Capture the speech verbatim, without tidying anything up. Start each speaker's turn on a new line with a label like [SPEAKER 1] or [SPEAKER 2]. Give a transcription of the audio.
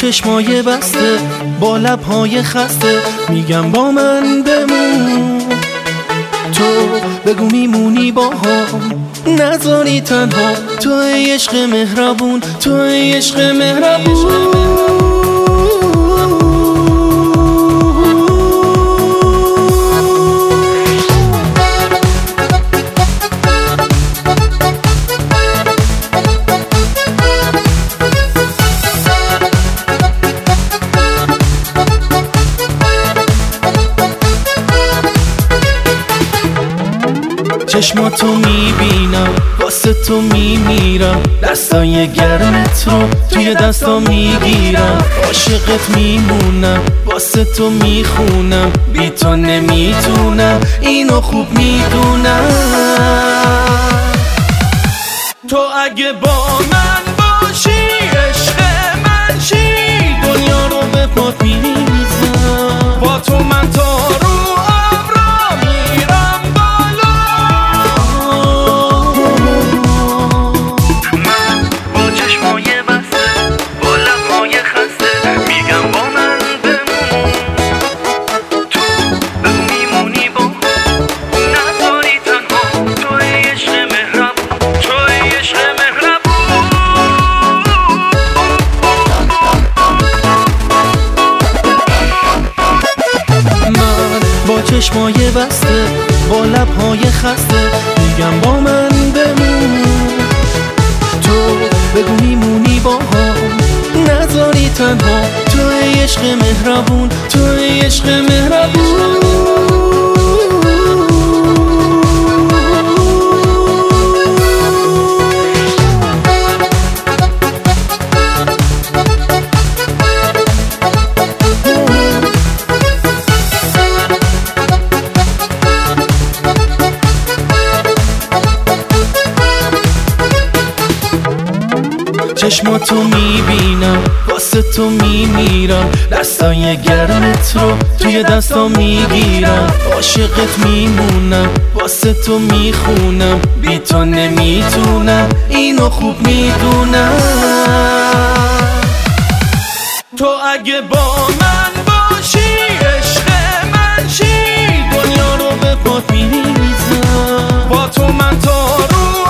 [SPEAKER 1] چشمای بسته با لبهای خسته میگم با من بمون. تو بگو میمونی با هم، نذاری تنها. تو عشق مهربون، تو عشق مهربون. چشماتو میبینم، واسه تو میمیرم. دستای گرمت رو توی دستا میگیرم. عاشقت میمونم، واسه تو میخونم. بی تو نمیتونم، اینو خوب میدونم. تو اگه با من باشی، عشق من چی؟ دنیا رو به پات میریزم. با تو من تا رو چشمای بسته با لبهای خسته میگم با من بمون. تو بگو میمونی با هم، نذاری تنها. تو عشق مهربون، تو عشق مهربون. چشماتو میبینم، واسه تو میمیرم. دستای گرمت رو توی دستا میگیرم. عاشقت میمونم، واسه تو میخونم. بی تو نمیتونم، اینو خوب میدونم. تو اگه با من باشی، عشق من چی؟ دنیا رو به پات میریزم. با تو من تا رو